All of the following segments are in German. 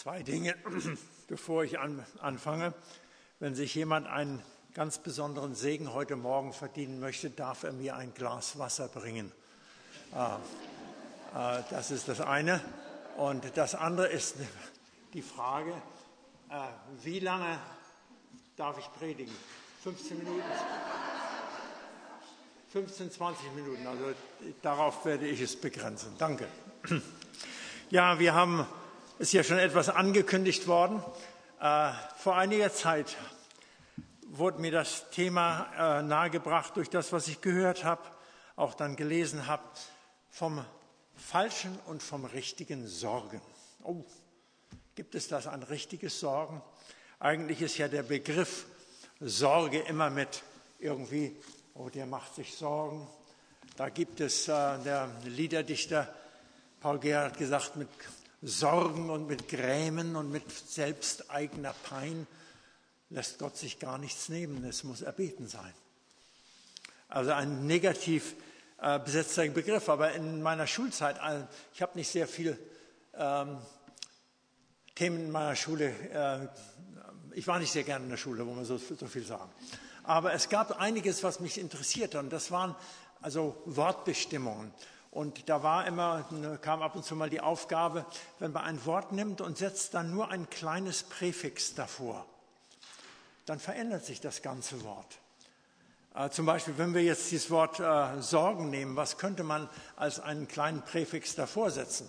Zwei Dinge, bevor ich anfange. Wenn sich jemand einen ganz besonderen Segen heute Morgen verdienen möchte, darf er mir ein Glas Wasser bringen. Das ist das eine. Und das andere ist die Frage, wie lange darf ich predigen? 15 Minuten? 15, 20 Minuten, also darauf werde ich es begrenzen. Danke. Ja, wir haben, ist ja schon etwas angekündigt worden. Vor einiger Zeit wurde mir das Thema nahegebracht durch das, was ich gehört habe, auch dann gelesen habe, vom falschen und vom richtigen Sorgen. Oh, gibt es das, ein richtiges Sorgen? Eigentlich ist ja der Begriff Sorge immer mit irgendwie, oh, der macht sich Sorgen. Da gibt es, der Liederdichter Paul Gerhardt gesagt, mit Sorgen und mit Grämen und mit selbsteigener Pein lässt Gott sich gar nichts nehmen, es muss erbeten sein. Also ein negativ besetzter Begriff, aber in meiner Schulzeit, ich habe nicht sehr viele Themen in meiner Schule, ich war nicht sehr gerne in der Schule, wo man so viel sagen. Aber es gab einiges, was mich interessierte und das waren also Wortbestimmungen. Und da kam ab und zu mal die Aufgabe, wenn man ein Wort nimmt und setzt dann nur ein kleines Präfix davor, dann verändert sich das ganze Wort. Zum Beispiel, wenn wir jetzt dieses Wort Sorgen nehmen, was könnte man als einen kleinen Präfix davor setzen?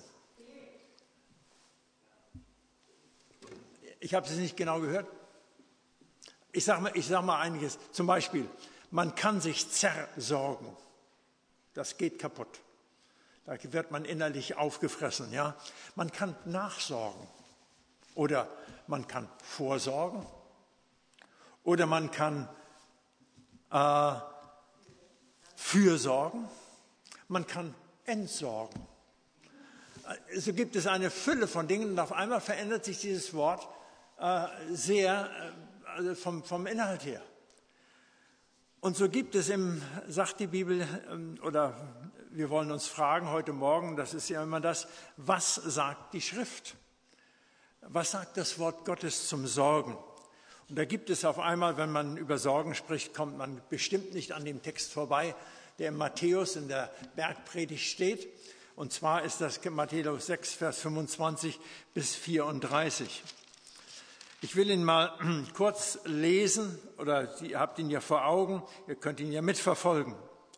Ich habe es nicht genau gehört. Ich sag mal einiges. Zum Beispiel, man kann sich zersorgen. Das geht kaputt. Da wird man innerlich aufgefressen. Ja? Man kann nachsorgen. Oder man kann vorsorgen. Oder man kann fürsorgen. Man kann entsorgen. So gibt es eine Fülle von Dingen und auf einmal verändert sich dieses Wort sehr also vom Inhalt her. Und so gibt es sagt die Bibel, oder wir wollen uns fragen heute Morgen, das ist ja immer das, was sagt die Schrift? Was sagt das Wort Gottes zum Sorgen? Und da gibt es auf einmal, wenn man über Sorgen spricht, kommt man bestimmt nicht an dem Text vorbei, der in Matthäus in der Bergpredigt steht. Und zwar ist das Matthäus 6, Vers 25 bis 34. Ich will ihn mal kurz lesen, oder ihr habt ihn ja vor Augen, ihr könnt ihn ja mitverfolgen.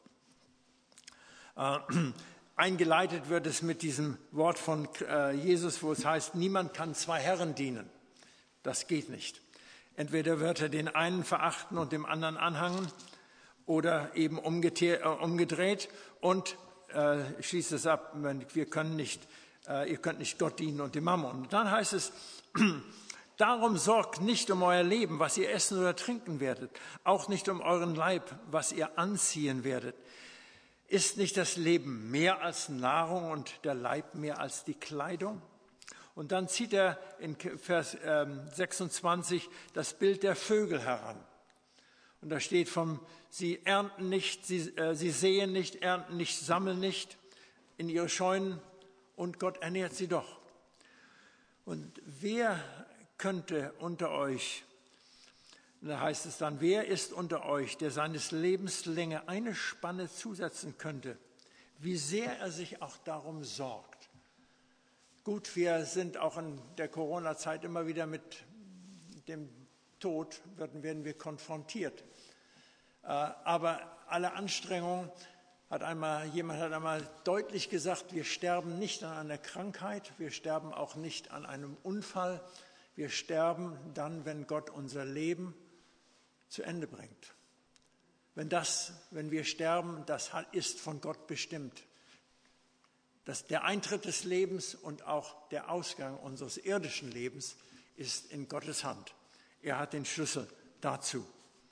Eingeleitet wird es mit diesem Wort von Jesus, wo es heißt, niemand kann zwei Herren dienen. Das geht nicht. Entweder wird er den einen verachten und dem anderen anhangen oder eben umgedreht und schließt es ab, ihr könnt nicht Gott dienen und dem Mammon. Und dann heißt es, darum sorgt nicht um euer Leben, was ihr essen oder trinken werdet, auch nicht um euren Leib, was ihr anziehen werdet. Ist nicht das Leben mehr als Nahrung und der Leib mehr als die Kleidung? Und dann zieht er in Vers 26 das Bild der Vögel heran. Und da steht sie ernten nicht, sie säen nicht, ernten nicht, sammeln nicht in ihre Scheunen und Gott ernährt sie doch. Und wer könnte unter euch, da heißt es dann, wer ist unter euch, der seines Lebens Länge eine Spanne zusetzen könnte, wie sehr er sich auch darum sorgt. Gut, wir sind auch in der Corona-Zeit immer wieder mit dem Tod, werden wir konfrontiert. Aber alle Anstrengungen, jemand hat einmal deutlich gesagt, wir sterben nicht an einer Krankheit, wir sterben auch nicht an einem Unfall, wir sterben dann, wenn Gott unser Leben zu Ende bringt. Wenn wir sterben, das ist von Gott bestimmt. Der Eintritt des Lebens und auch der Ausgang unseres irdischen Lebens ist in Gottes Hand. Er hat den Schlüssel dazu.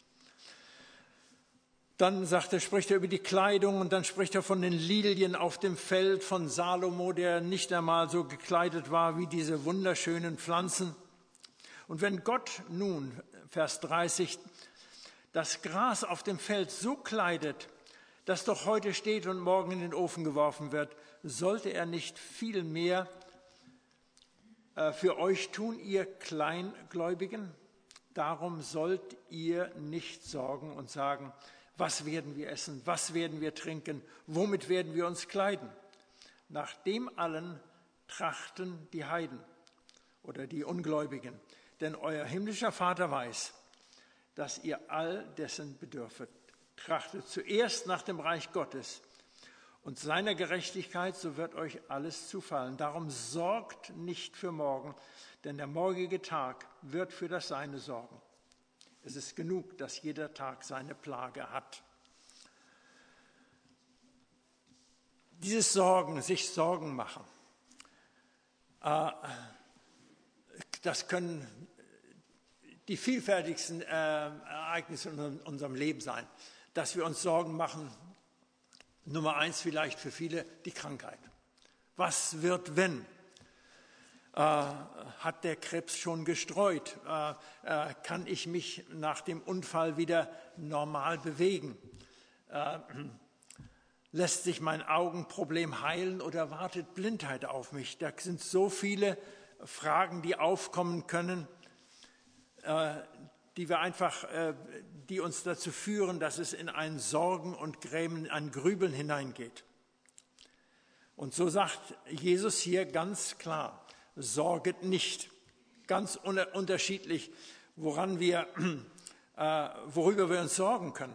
Dann spricht er über die Kleidung und dann spricht er von den Lilien auf dem Feld, von Salomo, der nicht einmal so gekleidet war wie diese wunderschönen Pflanzen. Und wenn Gott nun, Vers 30, das Gras auf dem Feld so kleidet, das doch heute steht und morgen in den Ofen geworfen wird, sollte er nicht viel mehr für euch tun, ihr Kleingläubigen. Darum sollt ihr nicht sorgen und sagen, was werden wir essen, was werden wir trinken, womit werden wir uns kleiden. Nach dem allen trachten die Heiden oder die Ungläubigen. Denn euer himmlischer Vater weiß, dass ihr all dessen bedürfet. Trachtet zuerst nach dem Reich Gottes und seiner Gerechtigkeit, so wird euch alles zufallen. Darum sorgt nicht für morgen, denn der morgige Tag wird für das Seine sorgen. Es ist genug, dass jeder Tag seine Plage hat. Dieses Sorgen, sich Sorgen machen, das können die vielfältigsten Ereignisse in unserem Leben sein. Dass wir uns Sorgen machen, Nummer 1 vielleicht für viele, die Krankheit. Was wird, wenn? Hat der Krebs schon gestreut? Kann ich mich nach dem Unfall wieder normal bewegen? Lässt sich mein Augenproblem heilen oder wartet Blindheit auf mich? Da sind so viele Fragen, die aufkommen können, die uns dazu führen, dass es in ein Sorgen und Grämen, ein Grübeln hineingeht. Und so sagt Jesus hier ganz klar, sorget nicht. Ganz unterschiedlich, worüber wir uns sorgen können.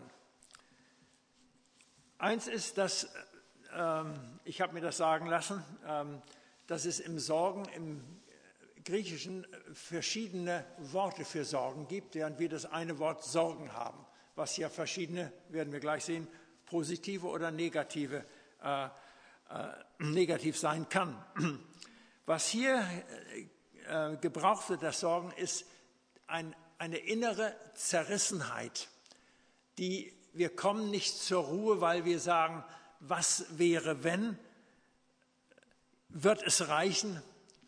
Eins ist, dass, ich habe mir das sagen lassen, dass es im Sorgen, im Griechischen verschiedene Worte für Sorgen gibt, während wir das eine Wort Sorgen haben, was ja verschiedene, werden wir gleich sehen, positive oder negativ sein kann. Was hier gebraucht wird, das Sorgen, ist eine innere Zerrissenheit, wir kommen nicht zur Ruhe, weil wir sagen, was wäre, wenn? Wird es reichen?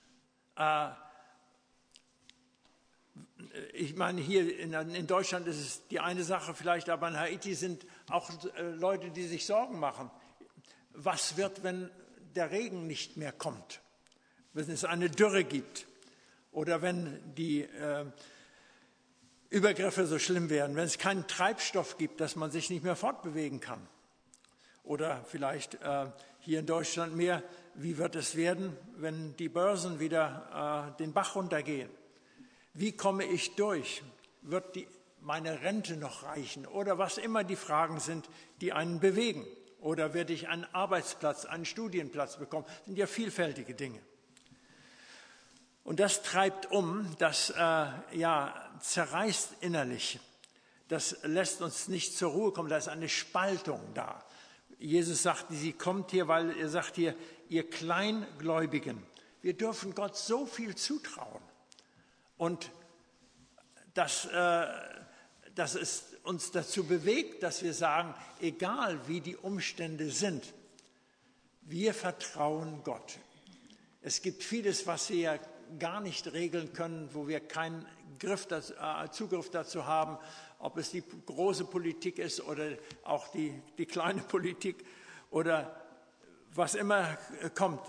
Ich meine, hier in Deutschland ist es die eine Sache vielleicht, aber in Haiti sind auch Leute, die sich Sorgen machen. Was wird, wenn der Regen nicht mehr kommt? Wenn es eine Dürre gibt oder wenn die Übergriffe so schlimm werden, wenn es keinen Treibstoff gibt, dass man sich nicht mehr fortbewegen kann. Oder vielleicht hier in Deutschland mehr, wie wird es werden, wenn die Börsen wieder den Bach runtergehen? Wie komme ich durch? Wird meine Rente noch reichen? Oder was immer die Fragen sind, die einen bewegen. Oder werde ich einen Arbeitsplatz, einen Studienplatz bekommen? Das sind ja vielfältige Dinge. Und das treibt das zerreißt innerlich. Das lässt uns nicht zur Ruhe kommen. Da ist eine Spaltung da. Jesus sagt, sie kommt hier, weil er sagt hier, ihr Kleingläubigen. Wir dürfen Gott so viel zutrauen. Und dass es uns dazu bewegt, dass wir sagen, egal wie die Umstände sind, wir vertrauen Gott. Es gibt vieles, was wir gar nicht regeln können, wo wir keinen Zugriff dazu haben, ob es die große Politik ist oder auch die kleine Politik oder was immer kommt.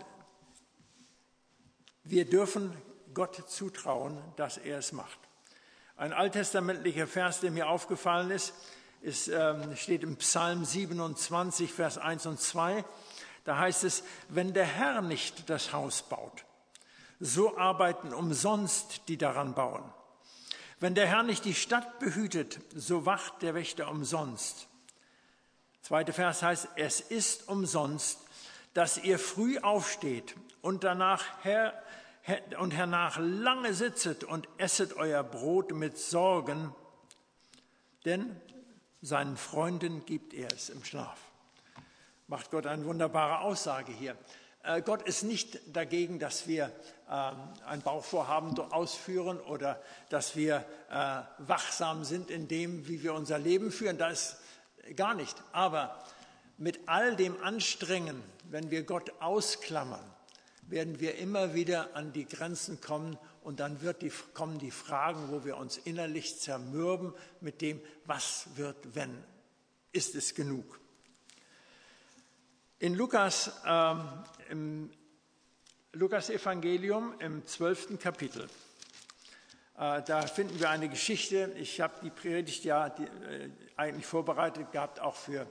Wir dürfen Gott zutrauen, dass er es macht. Ein alttestamentlicher Vers, der mir aufgefallen ist, steht im Psalm 27, Vers 1 und 2. Da heißt es, wenn der Herr nicht das Haus baut, so arbeiten umsonst die daran bauen. Wenn der Herr nicht die Stadt behütet, so wacht der Wächter umsonst. Zweiter Vers heißt, es ist umsonst, dass ihr früh aufsteht und hernach lange sitzet und esset euer Brot mit Sorgen, denn seinen Freunden gibt er es im Schlaf. Macht Gott eine wunderbare Aussage hier. Gott ist nicht dagegen, dass wir ein Bauvorhaben ausführen oder dass wir wachsam sind in dem, wie wir unser Leben führen. Das gar nicht. Aber mit all dem Anstrengen, wenn wir Gott ausklammern, werden wir immer wieder an die Grenzen kommen und dann kommen die Fragen, wo wir uns innerlich zermürben mit dem, was wird, wenn? Ist es genug? In Lukas, im Lukas Evangelium im 12. Kapitel. Da finden wir eine Geschichte. Ich habe die Predigt eigentlich vorbereitet gehabt, auch für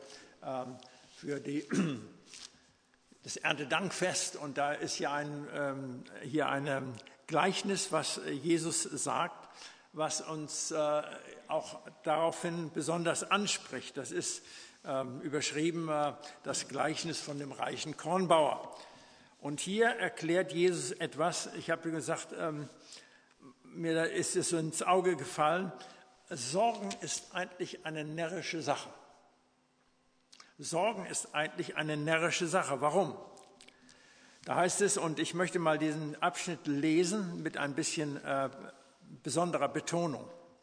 das Erntedankfest. Und da ist hier ein Gleichnis, was Jesus sagt, was uns auch daraufhin besonders anspricht. Das ist überschrieben das Gleichnis von dem reichen Kornbauer. Und hier erklärt Jesus etwas. Ich habe gesagt, mir ist es so ins Auge gefallen, Sorgen ist eigentlich eine närrische Sache. Sorgen ist eigentlich eine närrische Sache. Warum? Da heißt es, und ich möchte mal diesen Abschnitt lesen mit ein bisschen besonderer Betonung.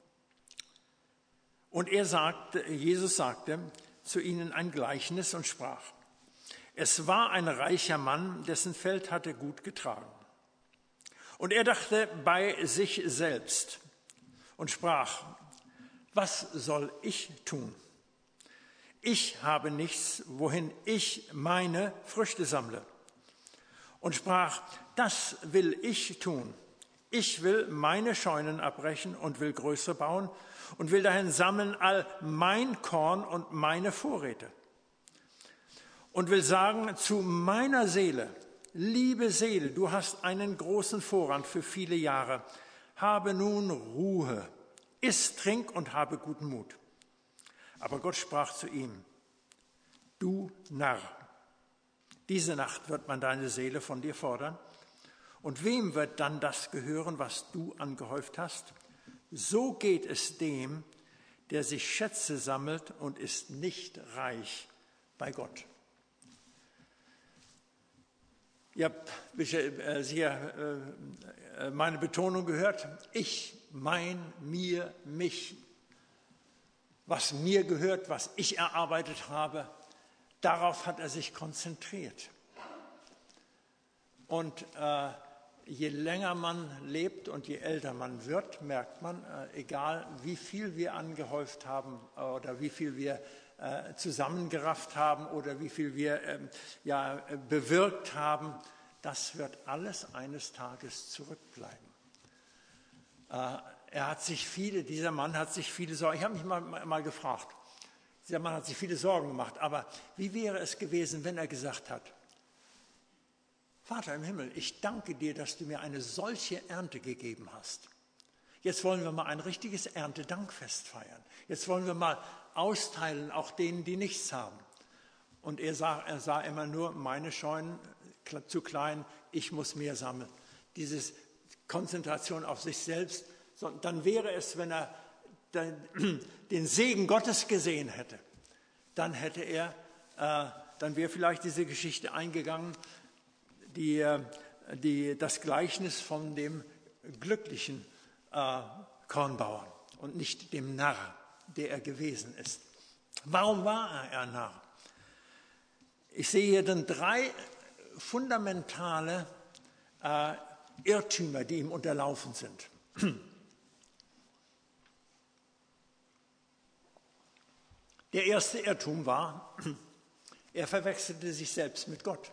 Und Jesus sagte zu ihnen ein Gleichnis und sprach: Es war ein reicher Mann, dessen Feld hatte gut getragen. Und er dachte bei sich selbst und sprach: Was soll ich tun? Ich habe nichts, wohin ich meine Früchte sammle. Und sprach: Das will ich tun. Ich will meine Scheunen abbrechen und will größere bauen und will dahin sammeln all mein Korn und meine Vorräte. Und will sagen zu meiner Seele: Liebe Seele, du hast einen großen Vorrat für viele Jahre. Habe nun Ruhe, iss, trink und habe guten Mut. Aber Gott sprach zu ihm: Du Narr, diese Nacht wird man deine Seele von dir fordern. Und wem wird dann das gehören, was du angehäuft hast? So geht es dem, der sich Schätze sammelt und ist nicht reich bei Gott. Ihr habt sicher meine Betonung gehört. Ich, mein, mir, mich. Was mir gehört, was ich erarbeitet habe, darauf hat er sich konzentriert. Und je länger man lebt und je älter man wird, merkt man, egal wie viel wir angehäuft haben oder wie viel wir zusammengerafft haben oder wie viel wir bewirkt haben, das wird alles eines Tages zurückbleiben. Dieser Mann hat sich viele Sorgen, ich habe mich mal gefragt, dieser Mann hat sich viele Sorgen gemacht, aber wie wäre es gewesen, wenn er gesagt hat: Vater im Himmel, ich danke dir, dass du mir eine solche Ernte gegeben hast. Jetzt wollen wir mal ein richtiges Erntedankfest feiern. Jetzt wollen wir mal austeilen, auch denen, die nichts haben. Und er sah immer nur, meine Scheunen zu klein, ich muss mehr sammeln. Diese Konzentration auf sich selbst. Dann wäre es, wenn er den Segen Gottes gesehen hätte, dann wäre vielleicht diese Geschichte eingegangen, das Gleichnis von dem glücklichen Kornbauern und nicht dem Narr, der er gewesen ist. Warum war er Narr? Ich sehe hier dann 3 fundamentale Irrtümer, die ihm unterlaufen sind. Der erste Irrtum war, er verwechselte sich selbst mit Gott.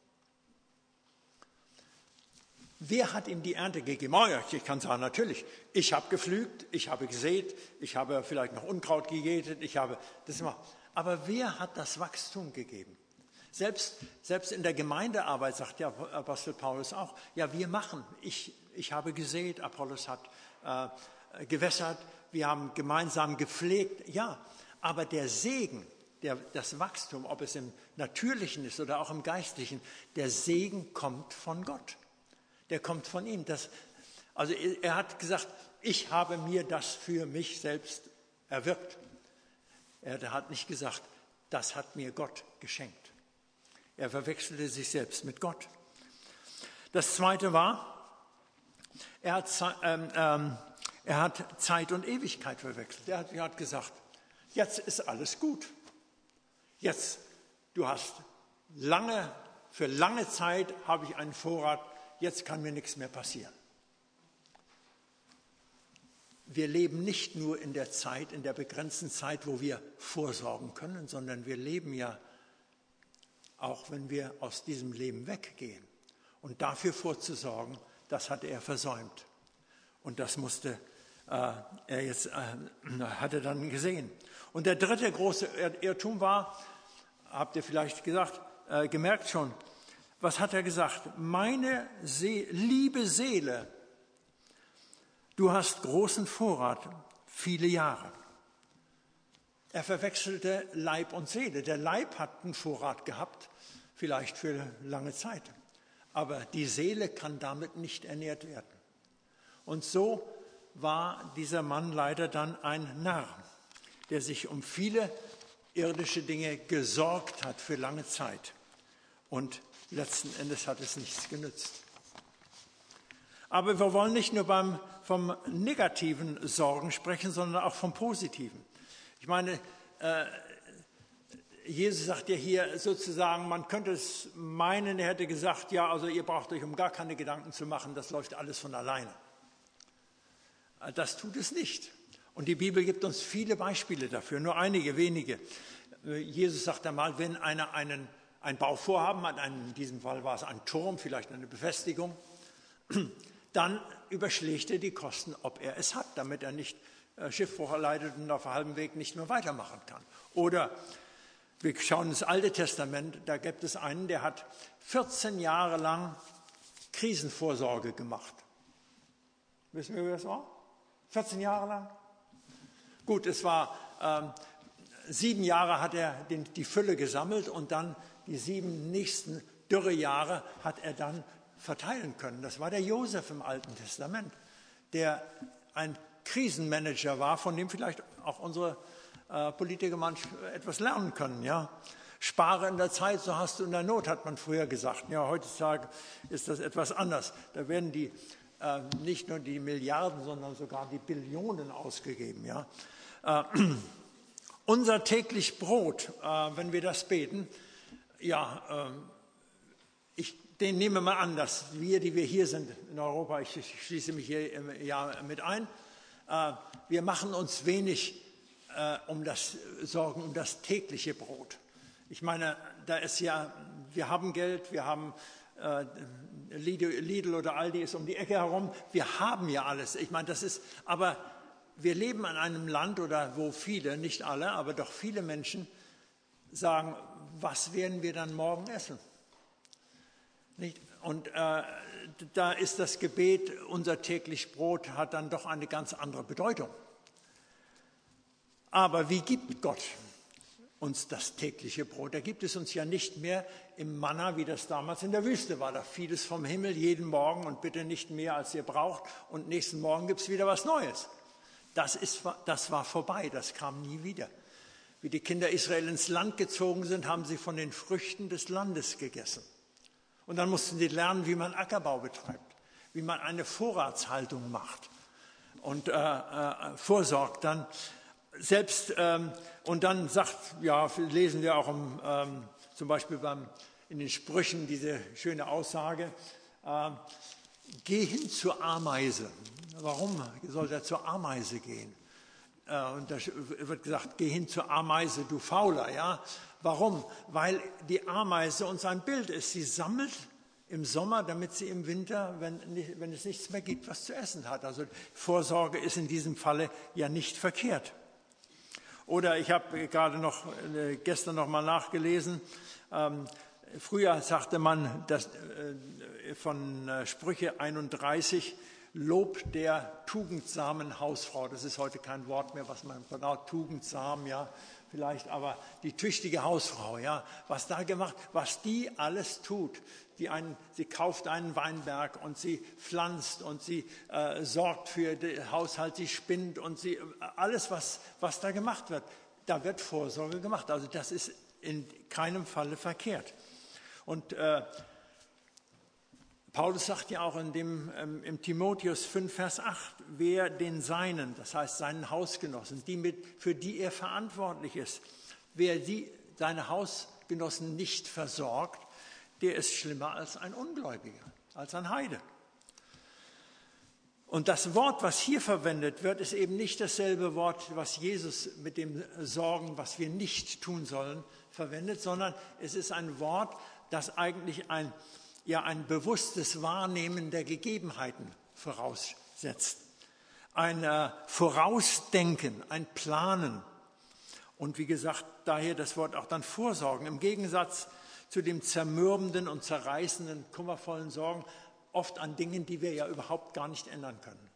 Wer hat ihm die Ernte gegeben? Oh ja, ich kann sagen, natürlich, ich habe gepflügt, ich habe gesät, ich habe vielleicht noch Unkraut gejätet, aber wer hat das Wachstum gegeben? Selbst in der Gemeindearbeit sagt ja Apostel Paulus auch, ja, wir machen, ich habe gesät, Apollos hat gewässert, wir haben gemeinsam gepflegt, ja, aber der Segen, das Wachstum, ob es im Natürlichen ist oder auch im Geistlichen, der Segen kommt von Gott. Der kommt von ihm. Also er hat gesagt, ich habe mir das für mich selbst erwirkt. Er hat nicht gesagt, das hat mir Gott geschenkt. Er verwechselte sich selbst mit Gott. Das Zweite war, er hat Zeit und Ewigkeit verwechselt. Er hat gesagt, jetzt ist alles gut. Jetzt, für lange Zeit habe ich einen Vorrat, jetzt kann mir nichts mehr passieren. Wir leben nicht nur in der Zeit, in der begrenzten Zeit, wo wir vorsorgen können, sondern wir leben ja auch, wenn wir aus diesem Leben weggehen. Und dafür vorzusorgen, das hatte er versäumt. Und das musste hat er dann gesehen. Und der dritte große Irrtum war, habt ihr vielleicht gemerkt schon, was hat er gesagt? Meine liebe Seele, du hast großen Vorrat, viele Jahre. Er verwechselte Leib und Seele. Der Leib hat einen Vorrat gehabt, vielleicht für lange Zeit. Aber die Seele kann damit nicht ernährt werden. Und so war dieser Mann leider dann ein Narr, der sich um viele irdische Dinge gesorgt hat für lange Zeit. Und letzten Endes hat es nichts genützt. Aber wir wollen nicht nur vom negativen Sorgen sprechen, sondern auch vom positiven. Ich meine, Jesus sagt ja hier sozusagen, man könnte es meinen, er hätte gesagt, ja, also ihr braucht euch um gar keine Gedanken zu machen, das läuft alles von alleine. Das tut es nicht. Und die Bibel gibt uns viele Beispiele dafür, nur einige wenige. Jesus sagt einmal, wenn einer ein Bauvorhaben hat, in diesem Fall war es ein Turm, vielleicht eine Befestigung, dann überschlägt er die Kosten, ob er es hat, damit er nicht Schiffbruch erleidet und auf halbem Weg nicht mehr weitermachen kann. Oder wir schauen ins Alte Testament, da gibt es einen, der hat 14 Jahre lang Krisenvorsorge gemacht. Wissen wir, wer das war? 14 Jahre lang? Gut, es war 7 Jahre hat er die Fülle gesammelt und dann die 7 nächsten Dürrejahre hat er dann verteilen können. Das war der Josef im Alten Testament, der ein Krisenmanager war, von dem vielleicht auch unsere Politiker manchmal etwas lernen können. Ja? Spare in der Zeit, so hast du in der Not, hat man früher gesagt. Ja, heutzutage ist das etwas anders. Da werden nicht nur die Milliarden, sondern sogar die Billionen ausgegeben. Ja? Unser täglich Brot, wenn wir das beten, ja, den nehmen wir mal an, dass wir, die wir hier sind in Europa, ich schließe mich hier mit ein, wir machen uns wenig Sorgen um das tägliche Brot. Ich meine, wir haben Geld, wir haben Lidl oder Aldi ist um die Ecke herum, wir haben ja alles. Ich meine, aber wir leben in einem Land, wo viele, nicht alle, aber doch viele Menschen sagen, was werden wir dann morgen essen? Nicht? Und da ist das Gebet, unser täglich Brot, hat dann doch eine ganz andere Bedeutung. Aber wie gibt Gott uns das tägliche Brot? Er gibt es uns ja nicht mehr im Manna, wie das damals in der Wüste war. Da fiel es vom Himmel jeden Morgen und bitte nicht mehr, als ihr braucht. Und nächsten Morgen gibt es wieder was Neues. Das war vorbei, das kam nie wieder. Wie die Kinder Israel ins Land gezogen sind, haben sie von den Früchten des Landes gegessen. Und dann mussten sie lernen, wie man Ackerbau betreibt, wie man eine Vorratshaltung macht und vorsorgt dann. Und dann lesen wir auch zum Beispiel in den Sprüchen diese schöne Aussage, geh hin zur Ameise. Warum soll er zur Ameise gehen? Und da wird gesagt, geh hin zur Ameise, du Fauler. Ja? Warum? Weil die Ameise uns ein Bild ist. Sie sammelt im Sommer, damit sie im Winter, wenn es nichts mehr gibt, was zu essen hat. Also Vorsorge ist in diesem Falle ja nicht verkehrt. Oder ich habe gestern noch mal nachgelesen, früher sagte man von Sprüche 31, Lob der tugendsamen Hausfrau. Das ist heute kein Wort mehr, was man braucht, tugendsam, ja, vielleicht, aber die tüchtige Hausfrau, ja, was da gemacht, was die alles tut. Sie kauft einen Weinberg und sie pflanzt und sie sorgt für den Haushalt, sie spinnt und alles, was da gemacht wird, da wird Vorsorge gemacht. Also das ist in keinem Falle verkehrt. Und Paulus sagt ja auch im Timotheus 5, Vers 8, wer den Seinen, das heißt seinen Hausgenossen, für die er verantwortlich ist, wer seine Hausgenossen nicht versorgt, der ist schlimmer als ein Ungläubiger, als ein Heide. Und das Wort, was hier verwendet wird, ist eben nicht dasselbe Wort, was Jesus mit dem Sorgen, was wir nicht tun sollen, verwendet, sondern es ist ein Wort, das eigentlich ja ein bewusstes Wahrnehmen der Gegebenheiten voraussetzt. Ein Vorausdenken, ein Planen. Und wie gesagt, daher das Wort auch dann Vorsorgen. Im Gegensatz zu dem zermürbenden und zerreißenden, kummervollen Sorgen, oft an Dingen, die wir ja überhaupt gar nicht ändern können.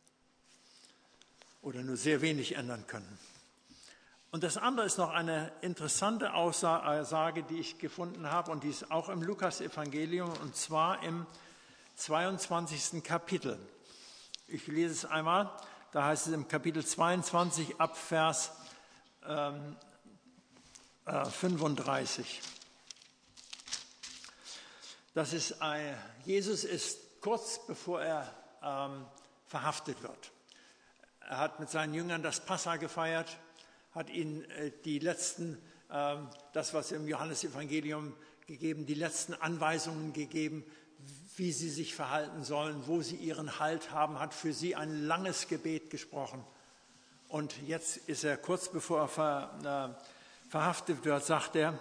Oder nur sehr wenig ändern können. Und das andere ist noch eine interessante Aussage, die ich gefunden habe, und die ist auch im Lukas-Evangelium, und zwar im 22. Kapitel. Ich lese es einmal, da heißt es im Kapitel 22 ab Vers 35. Jesus ist kurz bevor er verhaftet wird. Er hat mit seinen Jüngern das Passa gefeiert, hat ihnen das, was im Johannesevangelium gegeben, die letzten Anweisungen gegeben, wie sie sich verhalten sollen, wo sie ihren Halt haben, hat für sie ein langes Gebet gesprochen. Und jetzt ist er kurz bevor er verhaftet wird, sagt er,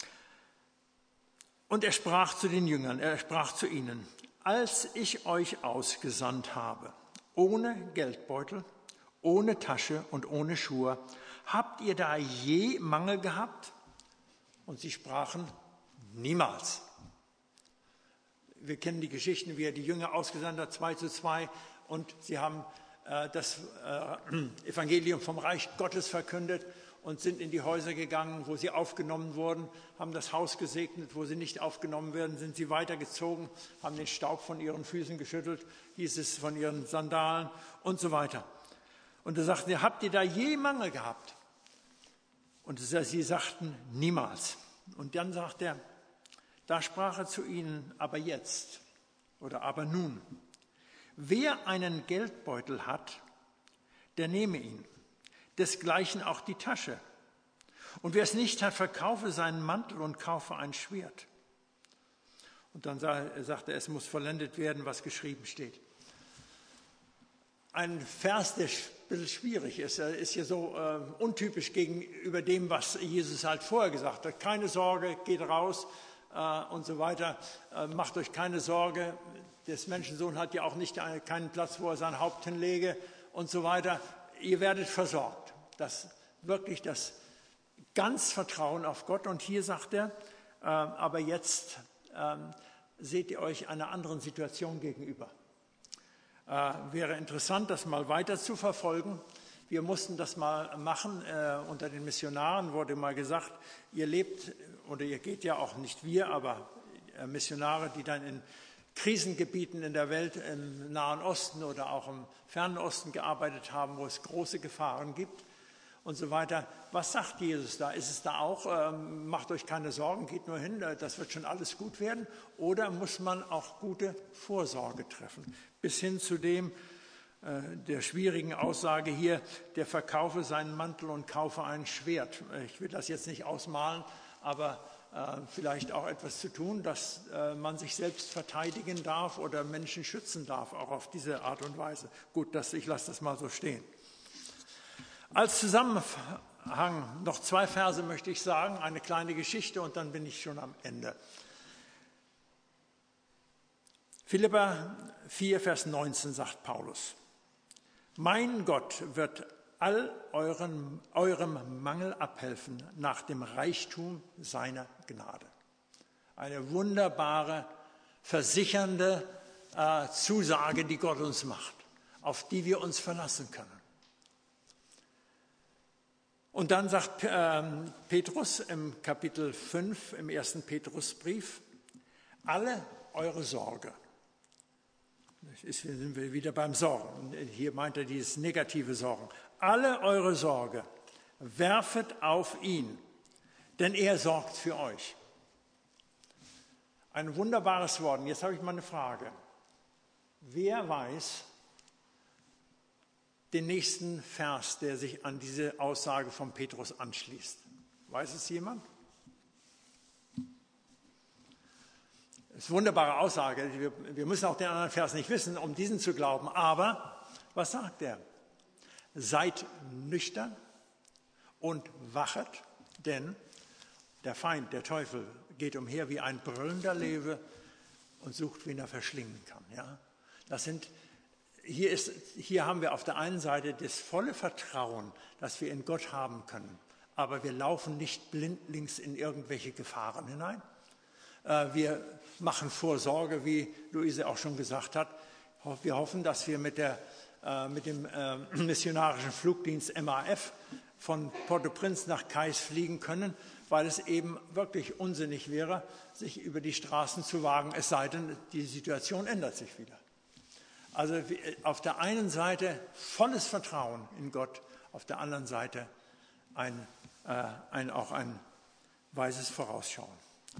und er sprach zu den Jüngern, er sprach zu ihnen, als ich euch ausgesandt habe, ohne Geldbeutel, ohne Tasche und ohne Schuhe, habt ihr da je Mangel gehabt? Und sie sprachen, niemals. Wir kennen die Geschichten, wie er die Jünger ausgesandt hat, 2:2, und sie haben das Evangelium vom Reich Gottes verkündet und sind in die Häuser gegangen, wo sie aufgenommen wurden, haben das Haus gesegnet, wo sie nicht aufgenommen werden, sind sie weitergezogen, haben den Staub von ihren Füßen geschüttelt, hieß es, von ihren Sandalen und so weiter. Und er sagte, habt ihr da je Mangel gehabt? Und sie sagten, niemals. Und dann sagt er, da sprach er zu ihnen, aber jetzt oder aber nun, wer einen Geldbeutel hat, der nehme ihn, desgleichen auch die Tasche. Und wer es nicht hat, verkaufe seinen Mantel und kaufe ein Schwert. Und dann sagt er, es muss vollendet werden, was geschrieben steht. Ein Vers, der ein bisschen schwierig ist. Er ist hier so untypisch gegenüber dem, was Jesus halt vorher gesagt hat. Keine Sorge, geht raus und so weiter. Macht euch keine Sorge. Der Menschensohn hat ja auch nicht keinen Platz, wo er sein Haupt hinlege und so weiter. Ihr werdet versorgt. Das wirklich das ganz Vertrauen auf Gott. Und hier sagt er, aber jetzt seht ihr euch einer anderen Situation gegenüber. Wäre interessant, das mal weiter zu verfolgen. Wir mussten das mal machen. Unter den Missionaren wurde mal gesagt, ihr lebt, oder ihr geht ja auch nicht wir, aber Missionare, die dann in Krisengebieten in der Welt, im Nahen Osten oder auch im Fernen Osten gearbeitet haben, wo es große Gefahren gibt und so weiter. Was sagt Jesus da? Ist es da auch, macht euch keine Sorgen, geht nur hin, das wird schon alles gut werden? Oder muss man auch gute Vorsorge treffen? Bis hin zu der schwierigen Aussage hier, der verkaufe seinen Mantel und kaufe ein Schwert. Ich will das jetzt nicht ausmalen, aber vielleicht auch etwas zu tun, dass man sich selbst verteidigen darf oder Menschen schützen darf, auch auf diese Art und Weise. Gut, ich lasse das mal so stehen. Als Zusammenhang noch 2 Verse möchte ich sagen, eine kleine Geschichte und dann bin ich schon am Ende. Philipper 4, Vers 19 sagt Paulus, mein Gott wird all eurem Mangel abhelfen nach dem Reichtum seiner Gnade. Eine wunderbare, versichernde Zusage, die Gott uns macht, auf die wir uns verlassen können. Und dann sagt Petrus im Kapitel 5 im 1. Petrusbrief, alle eure Sorge, sind wir wieder beim Sorgen, hier meint er dieses negative Sorgen, alle eure Sorge werfet auf ihn, denn er sorgt für euch. Ein wunderbares Wort. Und jetzt habe ich mal eine Frage. Wer weiß den nächsten Vers, der sich an diese Aussage von Petrus anschließt? Weiß es jemand? Das ist eine wunderbare Aussage. Wir müssen auch den anderen Vers nicht wissen, um diesen zu glauben. Aber was sagt er? Seid nüchtern und wachet, denn der Feind, der Teufel, geht umher wie ein brüllender Löwe und sucht, wen er verschlingen kann. Ja? Hier haben wir auf der einen Seite das volle Vertrauen, dass wir in Gott haben können, aber wir laufen nicht blindlings in irgendwelche Gefahren hinein. Wir machen Vorsorge, wie Luise auch schon gesagt hat. Wir hoffen, dass wir mit dem missionarischen Flugdienst MAF von Port-au-Prince nach Kais fliegen können, weil es eben wirklich unsinnig wäre, sich über die Straßen zu wagen, es sei denn, die Situation ändert sich wieder. Also auf der einen Seite volles Vertrauen in Gott, auf der anderen Seite auch ein weises Vorausschauen.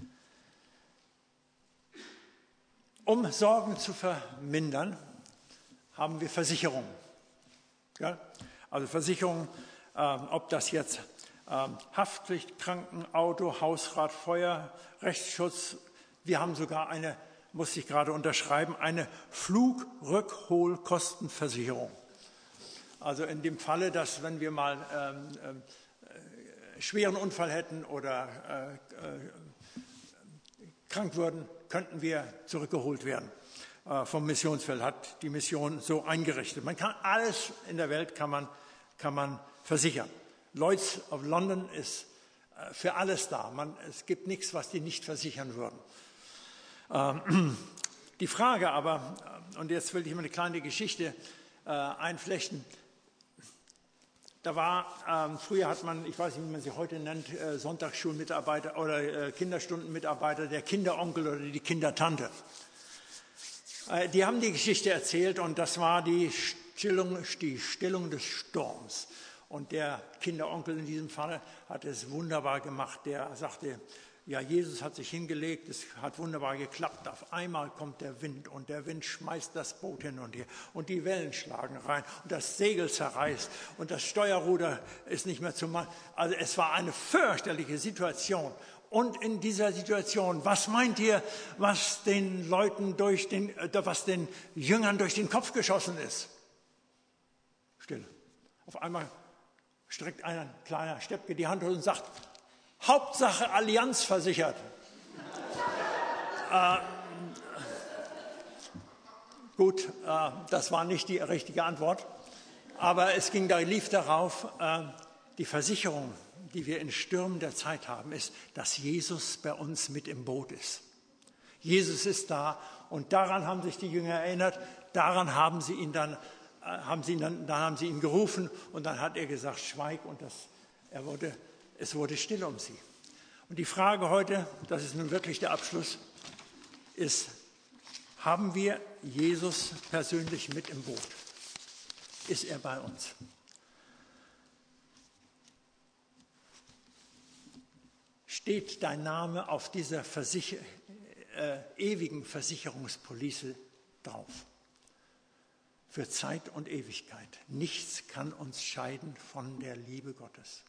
Um Sorgen zu vermindern, haben wir Versicherungen. Ja? Also Versicherungen, ob das jetzt Haftpflicht, Kranken, Auto, Hausrat, Feuer, Rechtsschutz. Wir haben sogar musste ich gerade unterschreiben, eine Flugrückholkostenversicherung. Also in dem Falle, dass wenn wir mal schweren Unfall hätten oder krank würden, könnten wir zurückgeholt werden. Vom Missionsfeld hat die Mission so eingerichtet. Man kann alles in der Welt kann man versichern. Lloyd's of London ist für alles da. Es gibt nichts, was die nicht versichern würden. Die Frage aber, und jetzt will ich mal eine kleine Geschichte einflechten. Da war, früher hat man, ich weiß nicht, wie man sie heute nennt, Sonntagsschulmitarbeiter oder Kinderstundenmitarbeiter, der Kinderonkel oder die Kindertante. Die haben die Geschichte erzählt und das war die Stillung des Sturms. Und der Kinderonkel in diesem Fall hat es wunderbar gemacht. Der sagte, ja, Jesus hat sich hingelegt, es hat wunderbar geklappt. Auf einmal kommt der Wind und der Wind schmeißt das Boot hin und her und die Wellen schlagen rein und das Segel zerreißt und das Steuerruder ist nicht mehr zu machen. Also es war eine fürchterliche Situation. Und in dieser Situation, was meint ihr, was den Jüngern durch den Kopf geschossen ist? Stille. Auf einmal streckt ein kleiner Steppke die Hand hoch und sagt, Hauptsache Allianz versichert. Gut, das war nicht die richtige Antwort, aber es lief darauf, die Versicherung, die wir in Stürmen der Zeit haben, ist, dass Jesus bei uns mit im Boot ist. Jesus ist da und daran haben sich die Jünger erinnert, daran haben sie ihn gerufen und dann hat er gesagt, schweig und es wurde still um sie. Und die Frage heute, das ist nun wirklich der Abschluss, ist, haben wir Jesus persönlich mit im Boot? Ist er bei uns? Steht dein Name auf dieser ewigen Versicherungspolice drauf? Für Zeit und Ewigkeit. Nichts kann uns scheiden von der Liebe Gottes.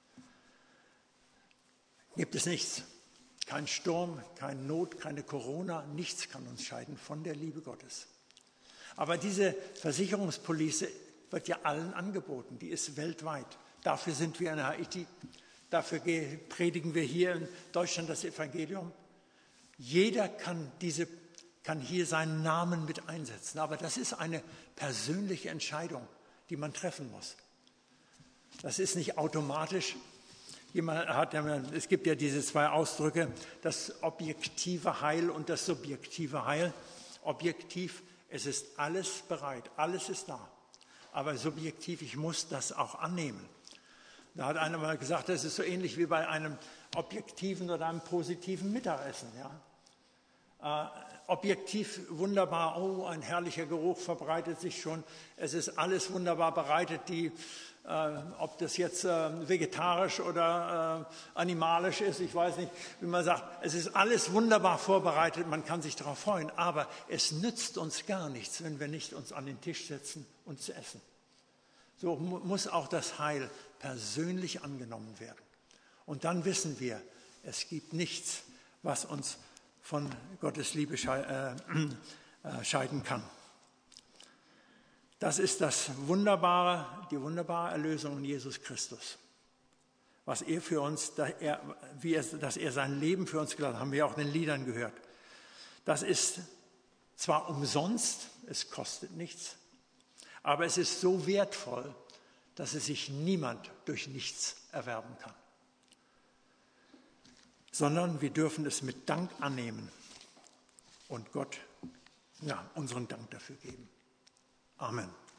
Gibt es nichts. Kein Sturm, keine Not, keine Corona, nichts kann uns scheiden von der Liebe Gottes. Aber diese Versicherungspolice wird ja allen angeboten, die ist weltweit. Dafür sind wir in Haiti, dafür predigen wir hier in Deutschland das Evangelium. Jeder kann hier seinen Namen mit einsetzen, aber das ist eine persönliche Entscheidung, die man treffen muss. Das ist nicht automatisch. Es gibt ja diese zwei Ausdrücke, das objektive Heil und das subjektive Heil. Objektiv, es ist alles bereit, alles ist da. Aber subjektiv, ich muss das auch annehmen. Da hat einer mal gesagt, das ist so ähnlich wie bei einem objektiven oder einem positiven Mittagessen. Ja? Objektiv wunderbar, oh, ein herrlicher Geruch verbreitet sich schon. Es ist alles wunderbar bereitet, ob das jetzt vegetarisch oder animalisch ist, ich weiß nicht, wie man sagt. Es ist alles wunderbar vorbereitet, man kann sich darauf freuen. Aber es nützt uns gar nichts, wenn wir nicht uns an den Tisch setzen und zu essen. So muss auch das Heil persönlich angenommen werden. Und dann wissen wir, es gibt nichts, was uns von Gottes Liebe scheiden kann. Das ist die wunderbare Erlösung in Jesus Christus. Was er für uns, dass er sein Leben für uns gelassen hat, haben wir auch in den Liedern gehört. Das ist zwar umsonst, es kostet nichts, aber es ist so wertvoll, dass es sich niemand durch nichts erwerben kann. Sondern wir dürfen es mit Dank annehmen und Gott unseren Dank dafür geben. Amen.